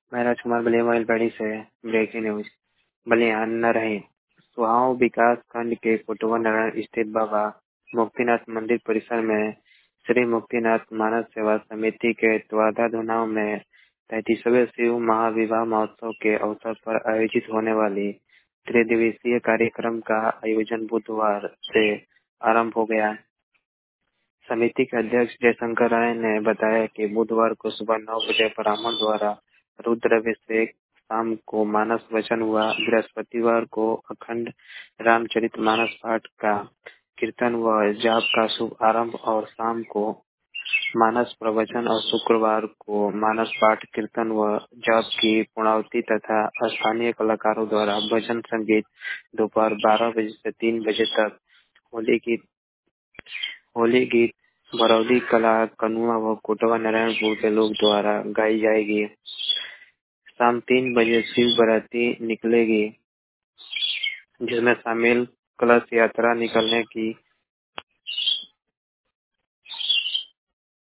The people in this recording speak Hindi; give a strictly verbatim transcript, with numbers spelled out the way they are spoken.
मैं राजकुमार बलिया मोबाइल से ब्रेकिंग न्यूज। बलिया न रहे सुहाव विकास खंड के कोटवा नारायण स्थित बाबा मुक्तिनाथ मंदिर परिसर में श्री मुक्तिनाथ मानव सेवा समिति के तत्वाधान में तैतीसवें शिव महाविवाह महोत्सव के अवसर पर आयोजित होने वाली त्रिदिवसीय कार्यक्रम का आयोजन बुधवार से आरंभ हो गया। समिति के अध्यक्ष जयशंकर राय ने बताया कि बुधवार को सुबह नौ बजे ब्राह्मण द्वारा रुद्राभिषेक, शाम को मानस वचन हुआ, बृहस्पतिवार को अखंड रामचरितमानस पाठ का कीर्तन व जाप का शुभ आरंभ और शाम को मानस प्रवचन और शुक्रवार को मानस पाठ, कीर्तन व जाप की पूर्णावती तथा स्थानीय कलाकारों द्वारा भजन संगीत दोपहर बारह बजे से तीन बजे तक होली गीत होली गीत बरौदी कला कनुआ व कोटवा नारायणपुर के लोग द्वारा गाई जाएगी। शाम तीन बजे शिव बाराती निकलेगी, जिसमें शामिल कलश यात्रा निकलने की